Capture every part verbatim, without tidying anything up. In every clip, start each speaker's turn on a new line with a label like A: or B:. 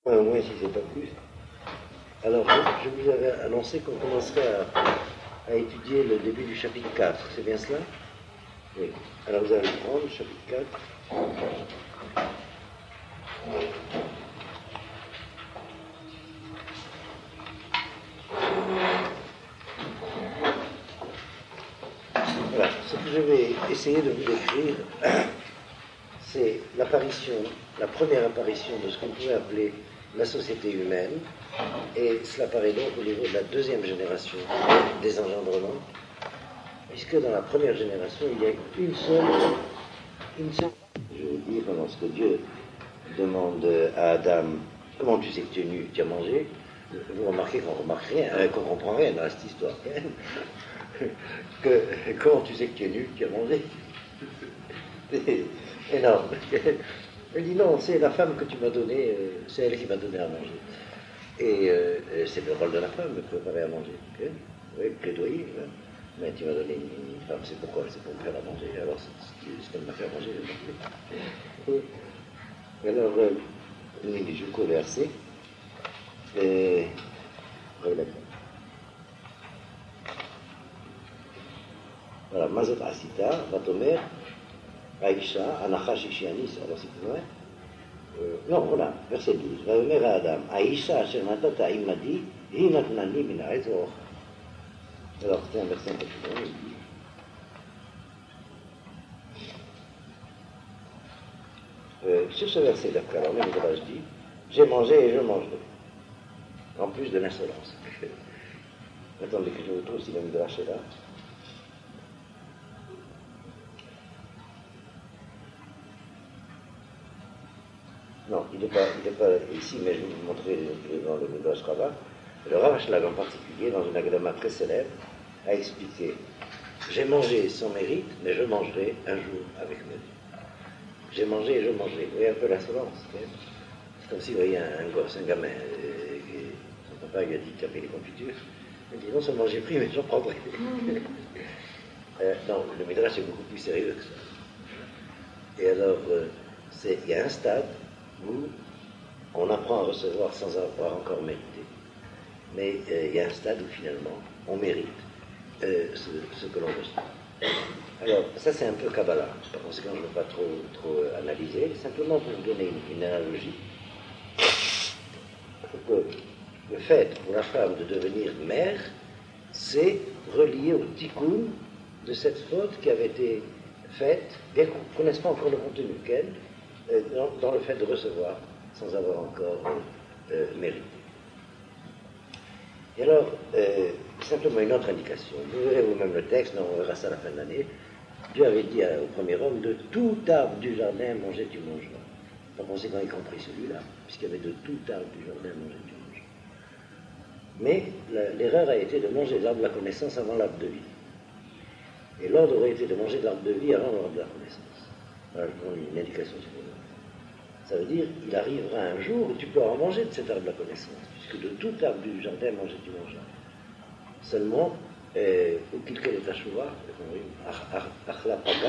A: Au moins si c'est pas plus. Alors, je, je vous avais annoncé qu'on commencerait à, à étudier le début du chapitre quatre. C'est bien cela? Oui. Alors, vous allez prendre le chapitre quatre. Voilà. Ce que je vais essayer de vous décrire, c'est l'apparition, la première apparition de ce qu'on pourrait appeler la société humaine, et cela paraît donc au niveau de la deuxième génération des engendrements, puisque dans la première génération, il y a une seule, une seule, je veux dire, lorsque Dieu demande à Adam, comment tu sais que tu es nu, tu as mangé, vous remarquez qu'on remarque rien, hein, qu'on comprend rien dans cette histoire, que, comment tu sais que tu es nu, tu as mangé, c'est énorme. Elle dit non, c'est la femme que tu m'as donnée, euh, c'est elle qui m'a donné à manger. Et euh, c'est le rôle de la femme de préparer à manger. Okay? Oui, plaidoyer. Hein? Mais tu m'as donné une, une femme, c'est pourquoi? C'est pour me faire à manger. Alors c'est ce qu'elle m'a fait à manger. Et alors, euh, je vous au verset. Et, voilà, Mazot Asita, Vatomer, Aïcha, Anachash Ishianis, alors c'est plus vrai. Euh, non, voilà, verset douze. Vayomer à Adam, Aïcha, Asher Natata Imadi, Hinatnani Minaret Or. Alors, c'est un verset un peu plus long, il dit. Euh, sur ce verset, d'après alors, même je dis, j'ai mangé et je mangerai. En plus de l'insolence. Attendez que je vous trouve si le Midrash est là. Non, il n'est pas, pas ici, mais je vais vous montrer dans le Midrash Rabbah. Le Rav Ashlag en particulier, dans une agdama très célèbre, a expliqué « J'ai mangé sans mérite, mais je mangerai un jour avec mérite. J'ai mangé et je mangerai. » Vous voyez un peu l'insolence. C'est comme si vous voyez un, un gosse, un gamin, euh, qui, son papa lui a dit « Tu as payé les confitures ?» Il dit « Non seulement j'ai pris, mais j'en prendrai. » euh, Non, le Midrash est beaucoup plus sérieux que ça. Et alors, euh, il y a un stade où on apprend à recevoir sans avoir encore mérité. Mais euh, il y a un stade où finalement on mérite euh, ce, ce que l'on reçoit. Alors, ça c'est un peu Kabbalah. Par conséquent, je ne veux pas trop, trop euh, analyser. Simplement pour vous donner une, une analogie, que le fait pour la femme de devenir mère, c'est relié au tikkun de cette faute qui avait été faite, bien qu'on ne connaisse pas encore le contenu qu'elle, euh, dans, dans le fait de recevoir sans avoir encore euh, mérité. Et alors, euh, simplement une autre indication. Vous verrez vous-même le texte, non, on verra ça à la fin de l'année. Dieu avait dit au premier homme, de tout arbre du jardin, manger, tu mangeras. Par conséquent, y compris celui-là, puisqu'il y avait de tout arbre du jardin, manger, tu mangeras. Mais la, l'erreur a été de manger de l'arbre de la connaissance avant l'arbre de vie. Et l'ordre aurait été de manger de l'arbre de vie avant l'arbre de la connaissance. Voilà, je donne une indication sur le. Ça veut dire qu'il arrivera un jour où tu peux en manger de cet arbre de la connaissance, puisque de tout arbre du jardin, manger, tu mangeras. Seulement, ou quelqu'un est à choua, achla paga.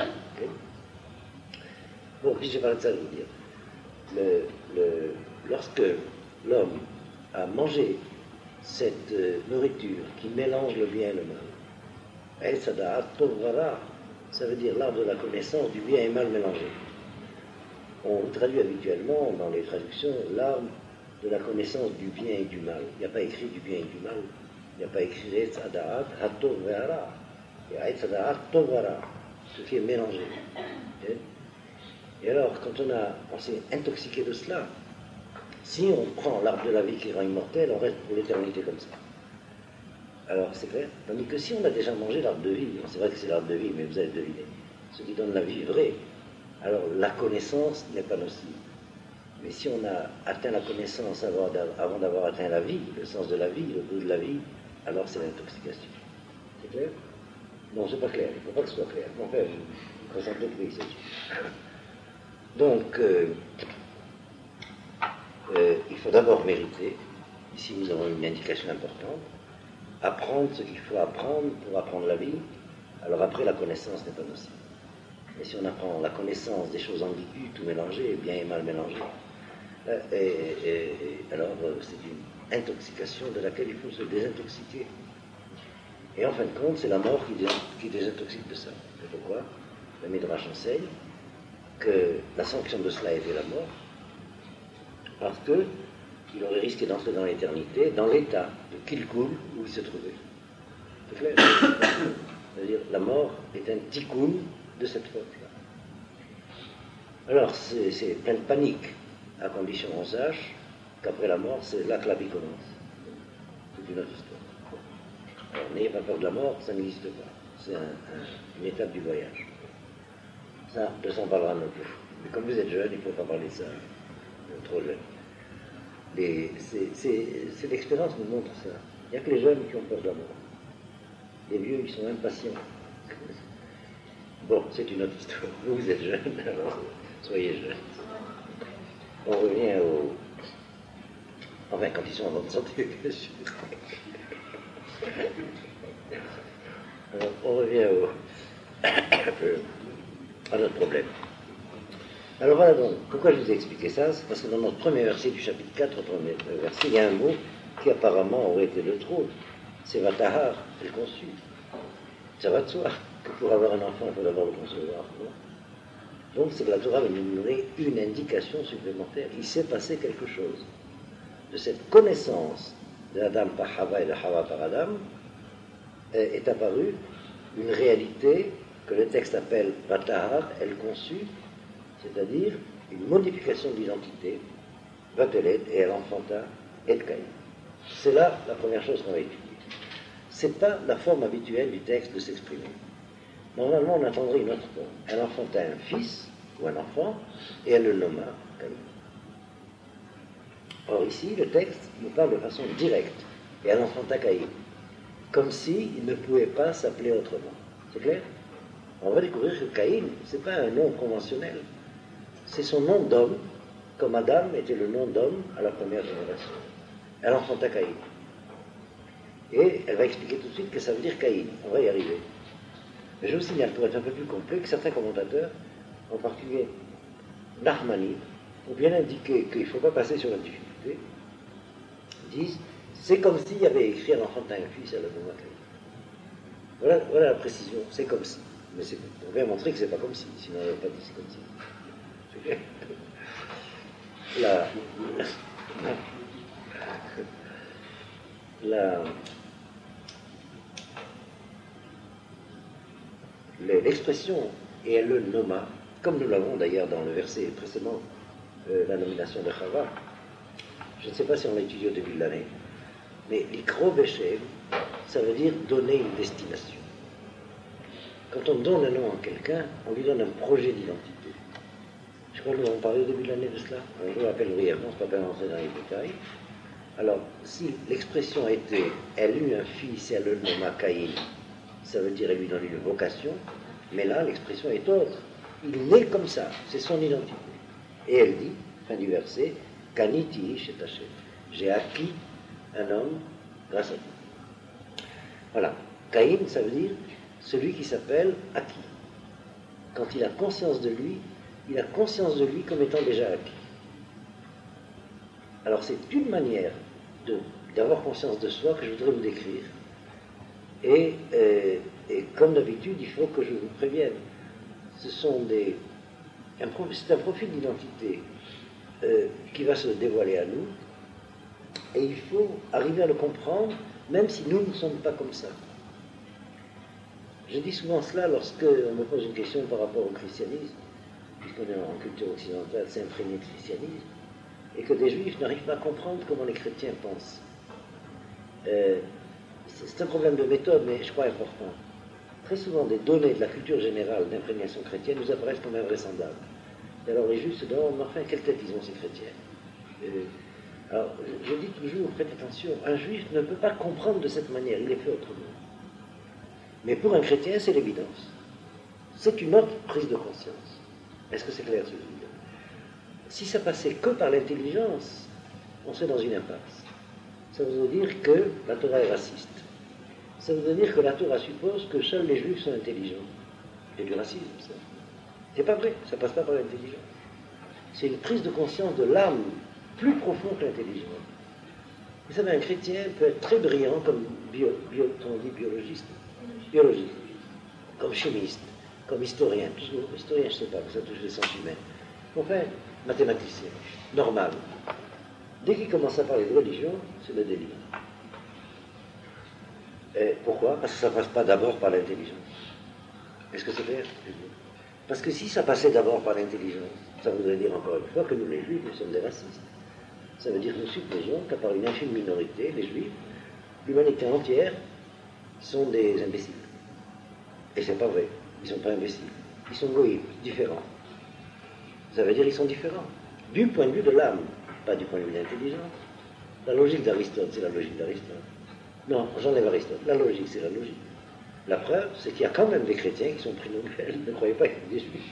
A: Bon, puis j'ai parlé de ça, je vous dire. Le, le, lorsque l'homme a mangé cette euh, nourriture qui mélange le bien et le mal, ça veut dire l'arbre de la connaissance du bien et mal mélangé. On traduit habituellement dans les traductions l'arbre de la connaissance du bien et du mal. Il n'y a pas écrit du bien et du mal. Il n'y a pas écrit Etz Adaat Hatov Ve'ara. Il y a Etz Adaat Tov Ve'ara, ce qui est mélangé. Et alors, quand on, a, on s'est intoxiqué de cela, si on prend l'arbre de la vie qui rend immortel, on reste pour l'éternité comme ça. Alors, c'est clair. Tandis que si on a déjà mangé l'arbre de vie, c'est vrai que c'est l'arbre de vie, mais vous avez deviné, ce qui donne la vie vraie, alors la connaissance n'est pas nocive. Mais si on a atteint la connaissance avant d'avoir atteint la vie, le sens de la vie, le goût de la vie, alors c'est l'intoxication. C'est clair? Non, c'est pas clair, il ne faut pas que ce soit clair. Enfin, je présente le prix, c'est Donc, euh, euh, il faut d'abord mériter, ici nous avons une indication importante, apprendre ce qu'il faut apprendre pour apprendre la vie, alors après la connaissance n'est pas nocive. Mais si on apprend la connaissance des choses ambiguës, tout mélangé, bien et mal mélangé, Euh, et, et, et alors, euh, c'est une intoxication de laquelle il faut se désintoxiquer. Et en fin de compte, c'est la mort qui, dé, qui désintoxique de ça. Et pourquoi? Le Midrash enseigne que la sanction de cela était la mort, parce qu'il aurait risqué d'entrer dans l'éternité, dans l'état de Kilkul où il se trouvait. C'est clair? C'est-à-dire, la mort est un tikkun de cette faute-là. Alors, c'est, c'est plein de panique, à condition qu'on sache qu'après la mort, c'est là que la vie commence. C'est une autre histoire. Alors, n'ayez pas peur de la mort, ça n'existe pas. C'est un, un, une étape du voyage. Ça, de ça, on parlera non plus. Mais comme vous êtes jeune, il ne faut pas parler de ça. Vous êtes trop jeune. Les, c'est, c'est, c'est l'expérience nous montre ça. Il n'y a que les jeunes qui ont peur de la mort. Les vieux, ils sont impatients. Bon, c'est une autre histoire. Vous, vous êtes jeune, alors soyez jeunes. On revient au... Enfin, quand ils sont en bonne santé, bien sûr. Alors, on revient au... à notre problème. Alors voilà donc, pourquoi je vous ai expliqué ça? C'est parce que dans notre premier verset du chapitre quatre, premier verset, il y a un mot qui apparemment aurait été le trou. C'est Vatahar, elle conçut. Ça va de soi que pour avoir un enfant, il faut d'abord le concevoir. Non? Donc c'est que la Torah va nous donner une indication supplémentaire. Il s'est passé quelque chose. De cette connaissance de Adam par Hava et de Hava par Adam est apparue une réalité que le texte appelle Vatahar, elle conçut, c'est-à-dire une modification de l'identité, Vatelet, et elle enfanta Et Caïn. C'est là la première chose qu'on va étudier. Ce n'est pas la forme habituelle du texte de s'exprimer. Normalement, on attendrait une autre forme. Elle enfanta un fils, ou un enfant, et elle le nomma Caïn. Or ici, le texte nous parle de façon directe, et elle enfanta Caïn, comme s'il ne pouvait pas s'appeler autrement. C'est clair? On va découvrir que Caïn, ce n'est pas un nom conventionnel. C'est son nom d'homme, comme Adam était le nom d'homme à la première génération. Elle enfanta Caïn. Et elle va expliquer tout de suite que ça veut dire Caïn. On va y arriver. Mais je vous signale, pour être un peu plus complet, que certains commentateurs, en particulier Nahmani, ont bien indiqué qu'il ne faut pas passer sur la difficulté, disent c'est comme s'il y avait écrit un enfantin un fils à la nom Caïn. Voilà, voilà la précision, c'est comme si. Mais c'est, on vient montrer que c'est pas comme si, sinon on n'aurait pas dit c'est comme si. C'est clair. La, la, la, l'expression et elle le nomma, comme nous l'avons d'ailleurs dans le verset précédent, euh, la nomination de Chava. Je ne sais pas si on l'a étudié au début de l'année, mais l'ikro beshem, ça veut dire donner une destination. Quand on donne un nom à quelqu'un, on lui donne un projet d'identité. Je crois que nous avons parlé au début de l'année de cela. Je vous rappelle brièvement, je ne peux pas rentrer dans les détails. Alors, si l'expression était « elle eut un fils et elle le nomma Caïn », ça veut dire « elle lui donne une vocation », mais là, l'expression est autre. Il naît comme ça, c'est son identité. Et elle dit, fin du verset, « Kaniti chez Hachem » j'ai acquis un homme grâce à Dieu. Voilà. Caïn, ça veut dire celui qui s'appelle acquis. Quand il a conscience de lui, il a conscience de lui comme étant déjà acquis. Alors c'est une manière de, d'avoir conscience de soi que je voudrais vous décrire. Et, euh, et comme d'habitude, il faut que je vous prévienne. Ce sont des, un, c'est un profil d'identité euh, qui va se dévoiler à nous, et il faut arriver à le comprendre, même si nous ne sommes pas comme ça. Je dis souvent cela lorsque on me pose une question par rapport au christianisme, puisqu'on est en culture occidentale, c'est imprégné de christianisme, et que des juifs n'arrivent pas à comprendre comment les chrétiens pensent. Euh, c'est un problème de méthode, mais je crois important. Très souvent, des données de la culture générale d'imprégnation chrétienne nous apparaissent comme invraisemblables. Et alors les juifs se demandent, mais enfin, quelle tête ils ont ces chrétiens? euh, Alors, je, je dis toujours, faites attention, un juif ne peut pas comprendre de cette manière, il est fait autrement. Mais pour un chrétien, c'est l'évidence. C'est une autre prise de conscience. Est-ce que c'est clair ce que je veux dire? Si ça passait que par l'intelligence, on serait dans une impasse. Ça veut dire que la Torah est raciste. Ça veut dire que la Torah suppose que seuls les juifs sont intelligents. C'est du racisme, ça. C'est pas vrai, ça passe pas par l'intelligence. C'est une prise de conscience de l'âme plus profond que l'intelligence. Vous savez, un chrétien peut être très brillant comme bio, bio, on dit biologiste, biologiste, comme chimiste, comme historien, toujours, historien je ne sais pas, ça touche les sens humains. Enfin, mathématicien, normal. Dès qu'il commence à parler de religion, c'est le délire. Et pourquoi? Parce que ça ne passe pas d'abord par l'intelligence. Est-ce que c'est clair? Parce que si ça passait d'abord par l'intelligence, ça voudrait dire encore une fois que nous, les Juifs, nous sommes des racistes. Ça veut dire que nous supposons qu'à part une infime minorité, les Juifs, l'humanité entière, sont des imbéciles. Et c'est pas vrai. Ils ne sont pas imbéciles. Ils sont goïms, différents. Ça veut dire qu'ils sont différents. Du point de vue de l'âme, pas du point de vue de l'intelligence. La logique d'Aristote, c'est la logique d'Aristote. Non, j'enlève Aristote. La logique, c'est la logique. La preuve, c'est qu'il y a quand même des chrétiens qui sont pris nouvelles. Ne croyez pas qu'il y a des Juifs.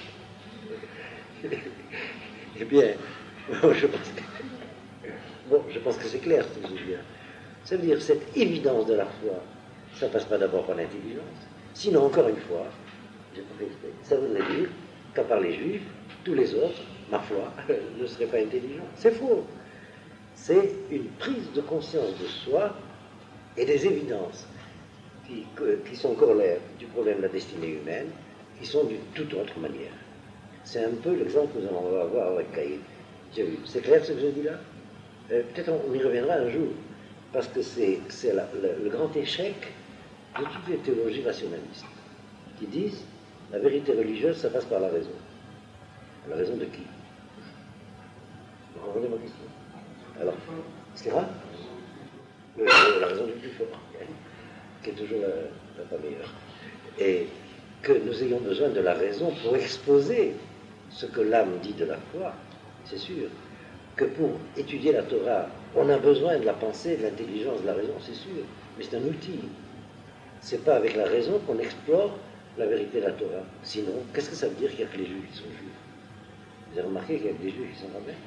A: Eh bien, je pense que, bon, je pense que c'est clair ce que je veux dire. Ça veut dire cette évidence de la foi, ça ne passe pas d'abord par l'intelligence. Sinon, encore une fois, ça voudrait dire qu'à part les Juifs, tous les autres, ma foi, ne seraient pas intelligents. C'est faux. C'est une prise de conscience de soi et des évidences qui, qui sont corollaires du problème de la destinée humaine, qui sont d'une toute autre manière. C'est un peu l'exemple que nous allons avoir avec Caïn. C'est clair ce que je dis là? euh, Peut-être on y reviendra un jour, parce que c'est le, le grand échec de toutes les théologies rationalistes, qui disent la vérité religieuse, ça passe par la raison. La raison de qui? Vous comprenez ma question? Alors, c'est vrai? Oui, la raison du plus fort, qui est toujours la, la pas meilleure. Et que nous ayons besoin de la raison pour exposer ce que l'âme dit de la foi, c'est sûr. Que pour étudier la Torah, on a besoin de la pensée, de l'intelligence, de la raison, c'est sûr. Mais c'est un outil. C'est pas avec la raison qu'on explore la vérité de la Torah. Sinon, qu'est-ce que ça veut dire qu'il n'y a que les Juifs qui sont Juifs? Vous avez remarqué qu'il y a que des Juifs qui sont rabbins?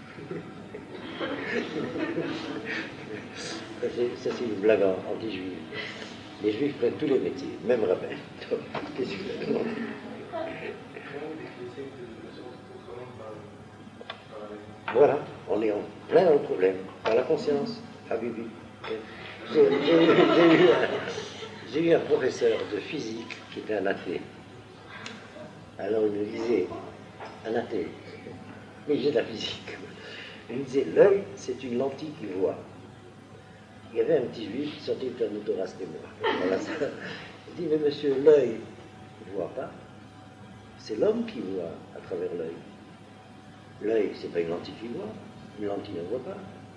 A: Ça, c'est une blague anti-juive. Les Juifs prennent tous les métiers, même rabbins. Qu'est-ce que vous avez? Voilà, on est en plein dans le problème, par la conscience, Habibi. J'ai eu, j'ai eu un professeur de physique qui était un athée. Alors il nous disait, un athée, mais j'ai de la physique. Il nous disait, l'œil, c'est une lentille qui voit. Il y avait un petit juif qui sortait de Torah, c'était moi. Voilà, ça. Il dit, mais monsieur, l'œil ne voit pas. C'est l'homme qui voit à travers l'œil. L'œil, c'est pas une lentille qui voit. Une lentille ne voit pas.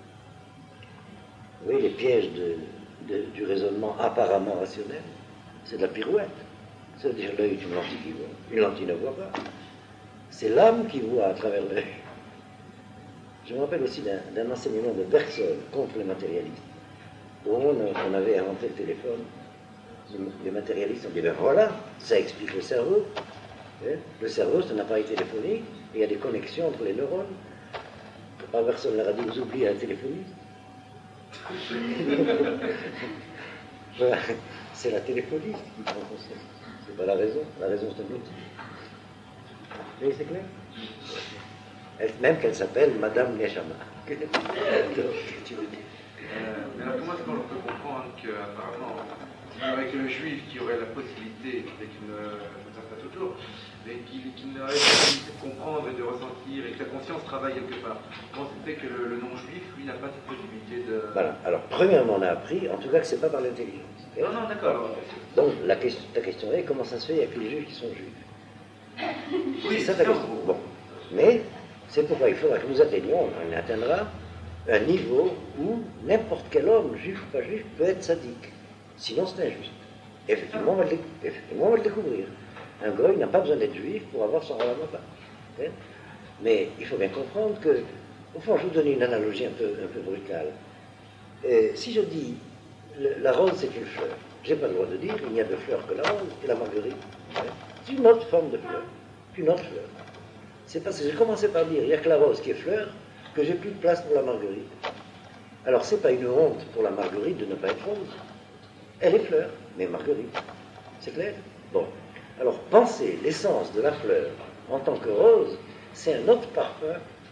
A: Vous voyez, les pièges de, de, du raisonnement apparemment rationnel, c'est de la pirouette. Ça veut dire l'œil est une lentille qui voit. Une lentille ne voit pas. C'est l'âme qui voit à travers l'œil. Je me rappelle aussi d'un enseignement de Bergson contre les matérialistes. Au moment où on avait inventé le téléphone, les matérialistes ont dit, ben voilà, ça explique le cerveau. Le cerveau, c'est un appareil téléphonique, et il y a des connexions entre les neurones. Par Bergson leur a dit, vous oubliez un téléphoniste. Voilà. C'est la téléphoniste qui prend conscience. C'est pas la raison. La raison, c'est un outil. Vous voyez, c'est clair? Même qu'elle s'appelle Madame Neshama. Tu veux dire?
B: Euh, mais alors comment est-ce qu'on peut comprendre qu'apparemment, avec le juif qui aurait la possibilité, et qui ne le pas toujours, mais qui, qui n'aurait pas la possibilité de comprendre et de ressentir, et que la conscience travaille quelque part, comment c'est fait que le, le non-juif, lui, n'a pas cette possibilité de...
A: Voilà. Alors, premièrement, on a appris, en tout cas, que c'est pas par l'intelligence.
B: Non, non, d'accord.
A: Donc, la question, ta question est, comment ça se fait avec les juifs qui sont juifs?
B: Oui,
A: c'est ça ta question. Bon. Mais, c'est pourquoi il faudra que nous atteignions, on atteindra un niveau où n'importe quel homme, juif ou pas juif, peut être sadique. Sinon, c'est injuste. Effectivement, on va le, effectivement, on va le découvrir. Un goy n'a pas besoin d'être juif pour avoir son ralamaba. Hein? Mais il faut bien comprendre que, au fond, je vous donne une analogie un peu, un peu brutale. Et si je dis, le, la rose, c'est une fleur, je n'ai pas le droit de dire, il n'y a de fleurs que la rose et la marguerite. Hein? C'est une autre forme de fleur, une autre fleur. C'est parce que j'ai commencé par dire, il n'y a que la rose qui est fleur, que j'ai plus de place pour la marguerite. Alors, c'est pas une honte pour la marguerite de ne pas être rose. Elle est fleur, mais marguerite. C'est clair? Bon. Alors, penser l'essence de la fleur en tant que rose, c'est un autre parfum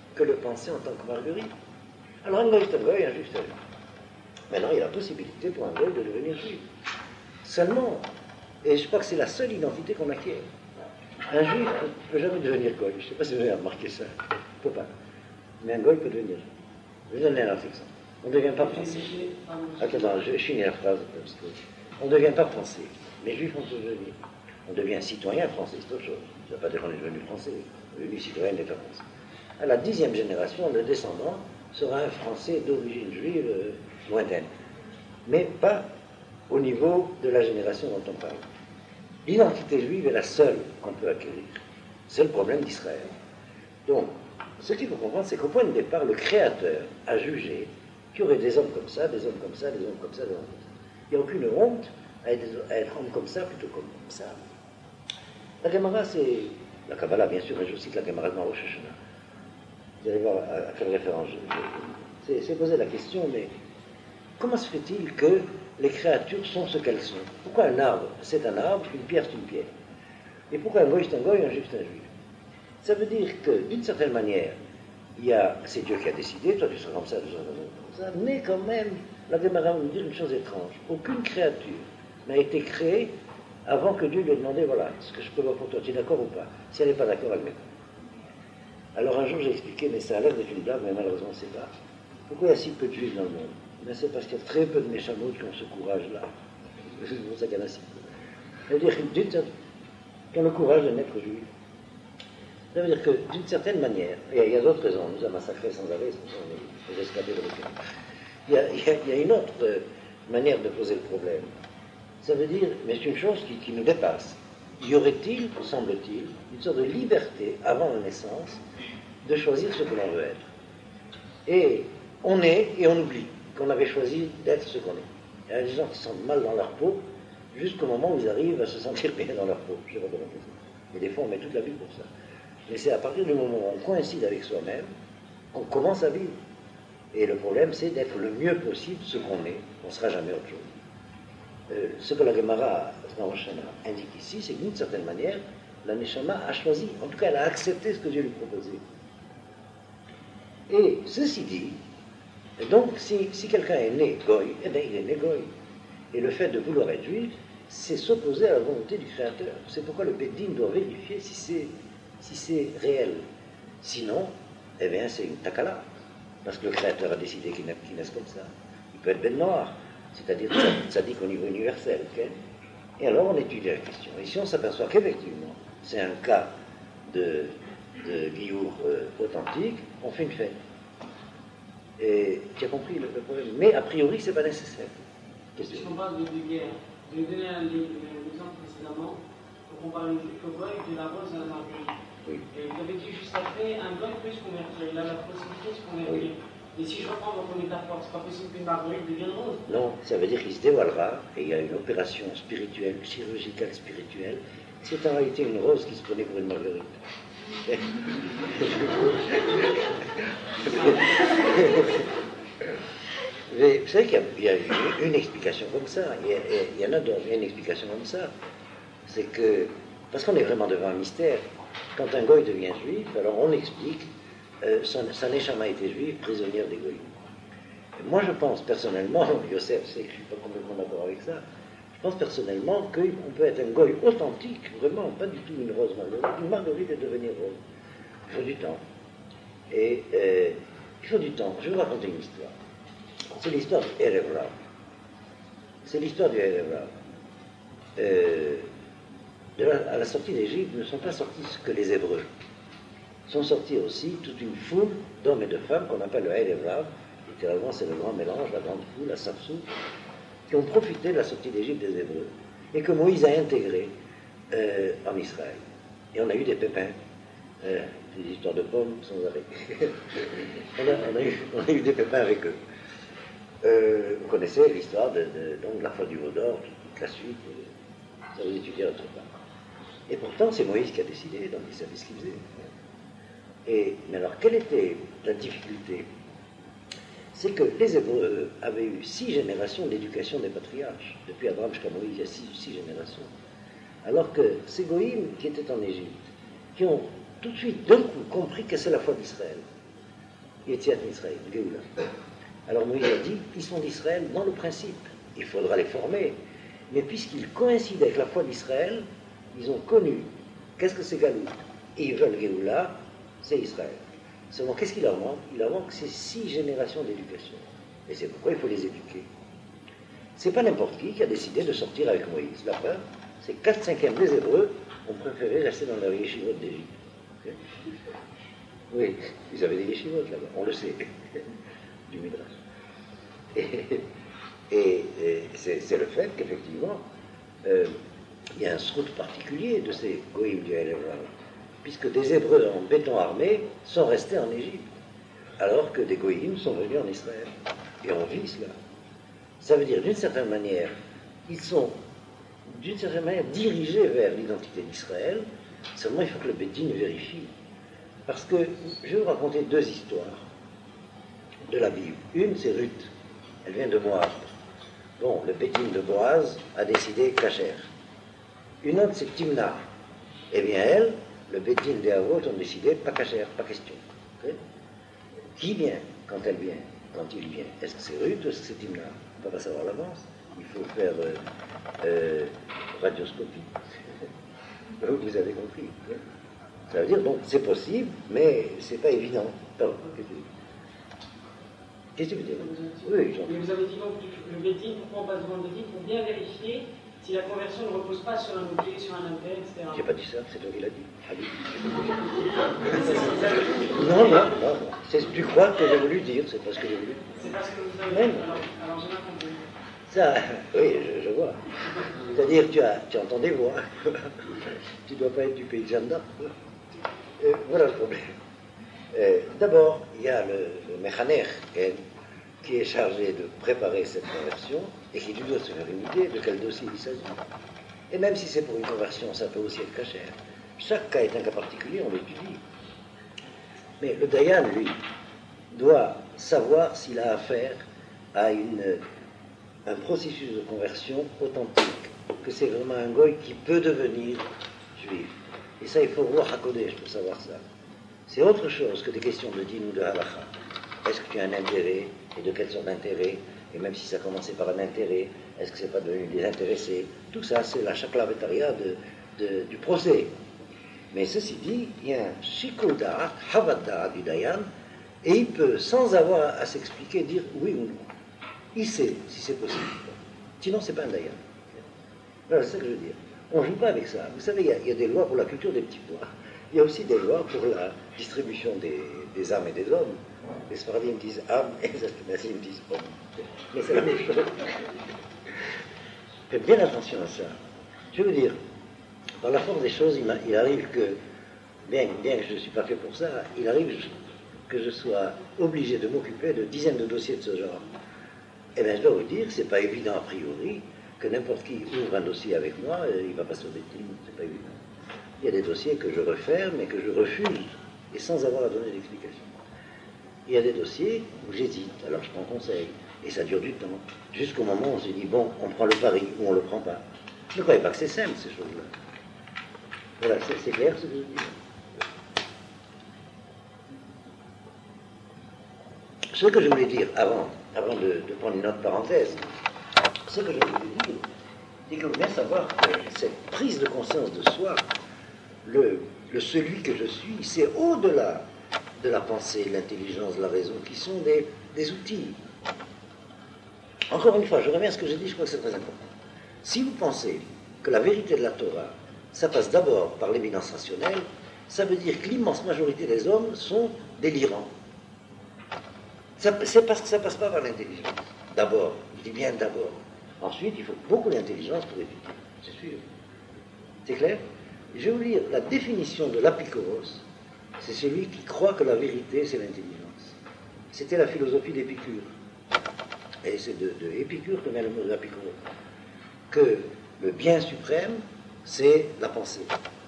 A: que le penser en tant que marguerite. Alors un goy est un goy, un juif c'est un juif. Maintenant, il y a la possibilité pour un goy de devenir juif. Seulement, et je crois que c'est la seule identité qu'on acquiert. Un juif ne peut jamais devenir goy. Je ne sais pas si vous avez remarqué ça. Il ne peut pas. Mais un goy peut devenir juif. Je vais donner un autre exemple. On ne devient pas français. Attends, je finis la phrase. On ne devient pas français. Mais juif, on peut devenir. On devient citoyen français, c'est autre chose. Ça ne veut pas dire qu'on est devenu français. On est devenu citoyen d'État français. À la dixième génération, le descendant sera un Français d'origine juive euh, lointaine. Mais pas au niveau de la génération dont on parle. L'identité juive est la seule qu'on peut acquérir. C'est le problème d'Israël. Donc, ce qu'il faut comprendre, c'est qu'au point de départ, le Créateur a jugé qu'il y aurait des hommes comme ça, des hommes comme ça, des hommes comme ça, des hommes comme ça. Il n'y a aucune honte à être, à être homme comme ça plutôt comme ça. La Gemara, c'est... La Kabbalah, bien sûr, mais je cite la Gemara dans Rosh Hashanah. Vous allez voir à, à quelle référence je... je c'est, c'est poser la question, mais comment se fait-il que les créatures sont ce qu'elles sont? Pourquoi un arbre, c'est un arbre, une pierre, c'est une pierre? Et pourquoi un goy, c'est un goy, un juif, c'est un juif? Ça veut dire que, d'une certaine manière, il y a, c'est Dieu qui a décidé, toi tu seras comme ça, tu seras comme ça, mais quand même, la Gemara nous dit une chose étrange. Aucune créature n'a été créée avant que Dieu lui ait demandé, voilà, ce que je peux voir pour toi, tu es d'accord ou pas? Si elle n'est pas d'accord, elle met pas. Alors un jour j'ai expliqué, mais ça a l'air d'être une blague, mais malheureusement c'est pas. Pourquoi il y a si peu de juifs dans le monde? Ben, c'est parce qu'il y a très peu de méchamoutes qui ont ce courage-là. C'est pour ça qu'il y en a si peu. C'est-à-dire qui ont le courage de naître juif. Ça veut dire que, d'une certaine manière, et il y a d'autres raisons, on nous a massacrés sans arrêt, c'est pour ça qu'on est escapés de l'Europe. Il y a, il, y a, il y a une autre euh, manière de poser le problème. Ça veut dire, mais c'est une chose qui, qui nous dépasse. Y aurait-il, semble-t-il, une sorte de liberté, avant la naissance, de choisir ce que l'on veut être? Et on est, et on oublie qu'on avait choisi d'être ce qu'on est. Il y a des gens qui se sentent mal dans leur peau, jusqu'au moment où ils arrivent à se sentir bien dans leur peau. Je sais pas comment dire ça. Et des fois, on met toute la vie pour ça. Mais c'est à partir du moment où on coïncide avec soi-même qu'on commence à vivre. Et le problème, c'est d'être le mieux possible ce qu'on est. On ne sera jamais autre chose. Euh, ce que la Gemara dans Rosh Hashanah indique ici, c'est que d'une certaine manière, la Neshama a choisi, en tout cas, elle a accepté ce que Dieu lui proposait. Et ceci dit, donc, si, si quelqu'un est né goy, eh bien, il est né goy. Et le fait de vouloir être juif, c'est s'opposer à la volonté du Créateur. C'est pourquoi le Bédine doit vérifier si c'est si c'est réel. Sinon, eh bien, c'est une takala. Parce que le Créateur a décidé qu'il naisse comme ça. Il peut être ben noir, c'est-à-dire tzaddik au niveau universel. Okay? Et alors, on étudie la question. Et si on s'aperçoit qu'effectivement, c'est un cas de, de guillour euh, authentique, on fait une fête. Et tu as compris le, le problème. Mais a priori, c'est pas nécessaire.
C: Si on parle de, de guerre, je vais donner un, un exemple précédemment. On parle du cow-boy, de la rose à la marguerite.
A: Oui.
C: Et vous avez dit juste après, un goy peut se convertir. Il a la possibilité de se convertir. Oui. Et si je reprends votre métaphore, c'est pas possible qu'une marguerite devienne rose?
A: Non, ça veut dire qu'il se dévoilera, et il y a une opération spirituelle, chirurgicale spirituelle. C'est en réalité une rose qui se prenait pour une marguerite. Mais vous savez qu'il y a, il y a une explication comme ça, il y, a, il y en a d'autres, il y a une explication comme ça. C'est que, parce qu'on est vraiment devant un mystère, quand un goy devient juif, alors on explique, euh, sa neshama était juive, prisonnière des goyim. Moi je pense personnellement, Yosef sait que je ne suis pas complètement d'accord avec ça, je pense personnellement qu'on peut être un goy authentique, vraiment, pas du tout une rose marguerite, une marguerite est devenir rose. Il faut du temps. Et euh, il faut du temps. Je vais vous raconter une histoire. C'est l'histoire du Erev Rav. C'est l'histoire du Erev Rav. Euh, à la sortie d'Égypte, ne sont pas sortis que les Hébreux. Sont sortis aussi toute une foule d'hommes et de femmes qu'on appelle le Erev Rav. Littéralement, c'est le grand mélange, la grande foule, la Sapsou, qui ont profité de la sortie d'Égypte des Hébreux et que Moïse a intégré euh, en Israël. Et on a eu des pépins, euh, des histoires de pommes sans arrêt. on, a, on, a eu, on a eu des pépins avec eux. Euh, vous connaissez l'histoire de, de, donc, la foi du veau d'or, toute la suite, ça vous étudiez autre part. Et pourtant, c'est Moïse qui a décidé, donc il savait ce qu'il faisait. Et, mais alors, quelle était la difficulté? C'est que les Hébreux avaient eu six générations d'éducation des patriarches. Depuis Abraham jusqu'à Moïse, il y a six, six générations. Alors que ces goïms qui étaient en Égypte, qui ont tout de suite, d'un coup, compris que c'est la foi d'Israël, Yetziat Mitzrayim, Géoula. Alors Moïse a dit, ils sont d'Israël dans le principe, il faudra les former, mais puisqu'ils coïncident avec la foi d'Israël, ils ont connu qu'est-ce que c'est Galout, et ils veulent Géoula, c'est Israël. Seulement, qu'est-ce qu'il leur manque? Il leur manque ces six générations d'éducation. Et c'est pourquoi il faut les éduquer. C'est pas n'importe qui qui a décidé de sortir avec Moïse. La preuve, c'est quatre cinquièmes des Hébreux ont préféré rester dans leur yeshivot d'Égypte. Okay? Oui, ils avaient des yeshivot là-bas, on le sait, du Midrash. Et, et, et c'est, c'est le fait qu'effectivement, euh, il y a un srout particulier de ces goïms du Halev, puisque des Hébreux en béton armé sont restés en Égypte, alors que des goïms sont venus en Israël. Et on vit cela. Ça veut dire, d'une certaine manière, ils sont, d'une certaine manière, dirigés vers l'identité d'Israël, seulement il faut que le Bédine vérifie. Parce que, je vais vous raconter deux histoires de la Bible. Une, c'est Ruth. Elle vient de Moab. Bon, le Bédine de Boaz a décidé Kacher. Une autre, c'est Timna. Eh bien, elle, le Bédine des Havot ont décidé pas Kacher, pas question. Okay? Qui vient quand elle vient, quand il vient? Est-ce que c'est Ruth ou est-ce que c'est Timna? On ne peut pas savoir à l'avance. Il faut faire euh, euh, radioscopie. Vous avez compris. Hein? Ça veut dire, donc, c'est possible, mais c'est pas évident. Pardon, qu'est-ce que tu veux dire? Oui,
C: mais vous avez dit donc le Bédine, pourquoi on passe devant le Bédine? Pour bien vérifier si la conversion ne repose pas sur un objet, sur un intérêt, et cetera.
A: J'ai pas dit ça, c'est toi qui l'as dit. non, non, non, non. C'est, tu crois que j'ai voulu dire, c'est pas ce que j'ai voulu.
C: C'est parce que vous avez dit, alors, alors j'ai mal compris.
A: Ça, oui, je, je vois. C'est-à-dire que tu as, tu entends des voix. Tu ne dois pas être du pays de Jeanne d'Arc. Euh, voilà le problème. Euh, d'abord, il y a le, le Mechaner qui est chargé de préparer cette conversion et qui doit se faire une idée de quel dossier il s'agit. Et même si c'est pour une conversion, ça peut aussi être cachère. Chaque cas est un cas particulier, on l'étudie. Mais le Dayan, lui, doit savoir s'il a affaire à une, un processus de conversion authentique, que c'est vraiment un goy qui peut devenir juif. Et ça, il faut voir HaKodesh pour savoir ça. C'est autre chose que des questions de din ou de halacha. Est-ce que tu as un intérêt, et de quelle sorte d'intérêt? Et même si ça commençait par un intérêt, est-ce que c'est pas devenu désintéressé? Tout ça, c'est la shaklavetaria de, de, du procès. Mais ceci dit, il y a un shikul da'at, havad da'at du dayan, et il peut, sans avoir à s'expliquer, dire oui ou non. Il sait si c'est possible. Sinon, c'est pas un dayan. Voilà, c'est ça que je veux dire. On ne joue pas avec ça. Vous savez, il y, a, il y a des lois pour la culture des petits pois. Il y a aussi des lois pour la distribution des, des âmes et des hommes. Les Sfaradim disent âme et les Ashkenazim disent homme. Mais c'est la même chose. Faites bien attention à ça. Je veux dire, par la force des choses, il, il arrive que, bien, bien que je ne suis pas fait pour ça, il arrive que je sois obligé de m'occuper de dizaines de dossiers de ce genre. Eh bien, je dois vous dire, c'est pas évident a priori que n'importe qui ouvre un dossier avec moi, il va pas se détruire, c'est pas évident. Il y a des dossiers que je referme et que je refuse, et sans avoir à donner d'explication. Il y a des dossiers où j'hésite, alors je prends conseil, et ça dure du temps, jusqu'au moment où on se dit, bon, on prend le pari ou on le prend pas. Ne croyez pas que c'est simple, ces choses-là. Voilà, c'est, c'est clair ce que je dis. Ce que je voulais dire avant, avant de, de prendre une autre parenthèse, ce que je voulais dire, c'est qu'il faut bien savoir que cette prise de conscience de soi, le, le celui que je suis, c'est au-delà de la pensée, de l'intelligence, de la raison, qui sont des, des outils. Encore une fois, je reviens à ce que j'ai dit, je crois que c'est très important. Si vous pensez que la vérité de la Torah, ça passe d'abord par l'éminence rationnelle, ça veut dire que l'immense majorité des hommes sont délirants. Ça, c'est parce que ça ne passe pas par l'intelligence. D'abord, je dis bien d'abord. Ensuite, il faut beaucoup d'intelligence pour étudier, c'est sûr. C'est clair? Je vais vous lire la définition de l'apikoros. C'est celui qui croit que la vérité, c'est l'intelligence. C'était la philosophie d'Épicure. Et c'est de, de Épicure que vient le mot d'apikoros. Que le bien suprême, c'est la pensée.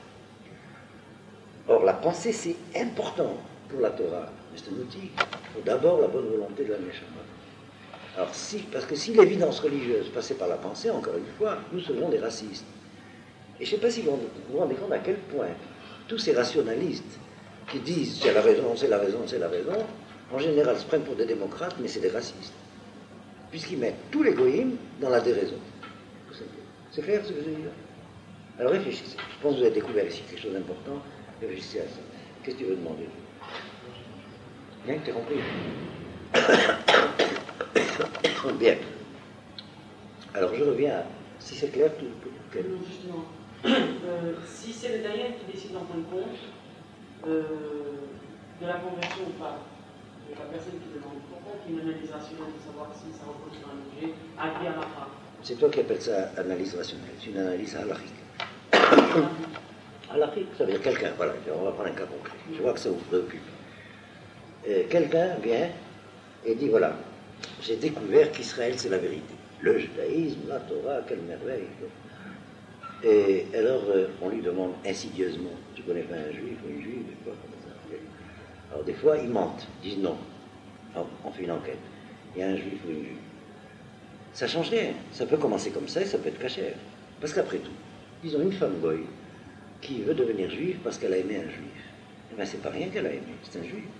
A: Or, la pensée, c'est important pour la Torah. Mais c'est un outil. Il faut d'abord la bonne volonté de la Neshama. Alors, si, parce que si l'évidence religieuse passait par la pensée, encore une fois, nous serions des racistes. Et je ne sais pas si vous vous rendez compte à quel point tous ces rationalistes qui disent c'est la raison, c'est la raison, c'est la raison, en général, se prennent pour des démocrates, mais c'est des racistes. Puisqu'ils mettent tous les goïms dans la déraison. C'est clair ce que je veux dire? Alors réfléchissez. Je pense que vous avez découvert ici quelque chose d'important. Réfléchissez à ça. Qu'est-ce que tu veux demander? Bien que tu as compris. Bien. Alors je reviens à... Si c'est clair, tout... tout
C: non, justement. Euh, si c'est le Dayan qui décide en fin de compte euh, de la conversion ou pas, de la personne qui demande, pourquoi il y a une analyse rationnelle de savoir si ça repose sur un objet à qui à la fin?
A: C'est toi qui appelles ça analyse rationnelle. C'est une analyse halachique. Halachique, ça veut dire quelqu'un. Voilà, on va prendre un cas concret. Je vois que ça vous préoccupe. Euh, quelqu'un vient et dit, voilà, j'ai découvert qu'Israël, c'est la vérité. Le judaïsme, la Torah, quelle merveille. Et alors, euh, on lui demande insidieusement, tu connais pas un juif ou une juive, quoi, comme ça. Alors, des fois, ils mentent, ils disent non. Alors, on fait une enquête. Il y a un juif ou une juive. Ça change rien. Ça peut commencer comme ça et ça peut être cachère. Parce qu'après tout, ils ont une femme goy qui veut devenir juive parce qu'elle a aimé un juif. Eh bien, c'est pas rien qu'elle a aimé, c'est un juif.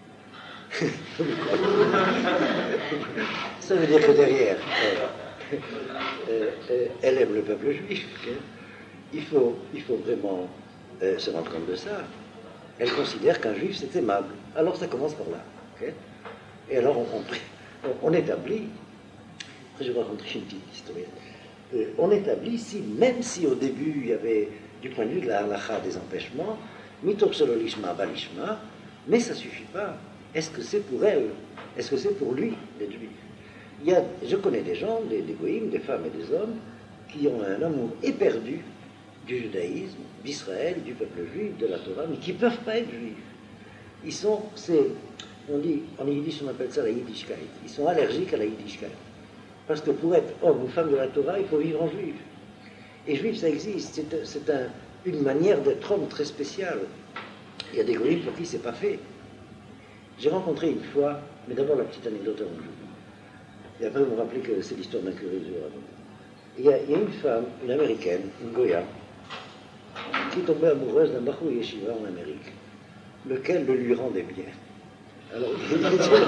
A: Ça veut dire que derrière, euh, euh, euh, elle aime le peuple juif. Hein. Il faut, il faut vraiment euh, se rendre compte de ça. Elle considère qu'un juif c'est aimable. Alors ça commence par là. Okay. Et alors on, on, on établit, après je vais raconter une petite histoire, euh, on établit si, même si au début il y avait du point de vue de la halakha des empêchements, mitopsolo lishma balishma, mais ça ne suffit pas. Est-ce que c'est pour elle? Est-ce que c'est pour lui d'être juif? Il y a, je connais des gens, des, des goïms, des femmes et des hommes, qui ont un amour éperdu du judaïsme, d'Israël, du peuple juif, de la Torah, mais qui ne peuvent pas être juifs. Ils sont, c'est, on dit, en yiddish on appelle ça la yiddishkeit. Ils sont allergiques à la yiddishkeit. Parce que pour être homme ou femme de la Torah, il faut vivre en juif. Et juif, ça existe. C'est, c'est un, une manière d'être homme très spéciale. Il y a des goïms pour qui c'est pas fait. J'ai rencontré une fois, mais d'abord la petite anecdote avant que je... Et après vous me rappelez que c'est l'histoire d'un curé du rabbin. Il y a, il y a une femme, une américaine, une goya, qui est tombée amoureuse d'un bachou yeshiva en Amérique, lequel le lui rendait bien. Alors, il,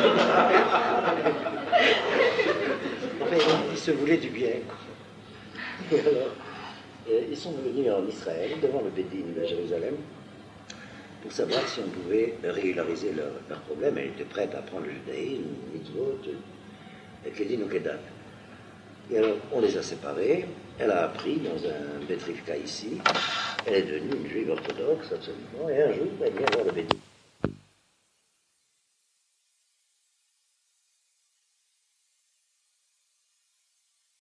A: enfin, il se voulait du bien. Et alors, ils sont venus en Israël, devant le Bédine de Jérusalem, pour savoir si on pouvait régulariser leur, leur problème. Elle était prête à apprendre le judaïsme, le mitzvot, et Kedin ou Kedat. Et alors, on les a séparés. Elle a appris dans un Betrivka ici. Elle est devenue une juive orthodoxe, absolument. Et un jour, elle vient voir le Bédine.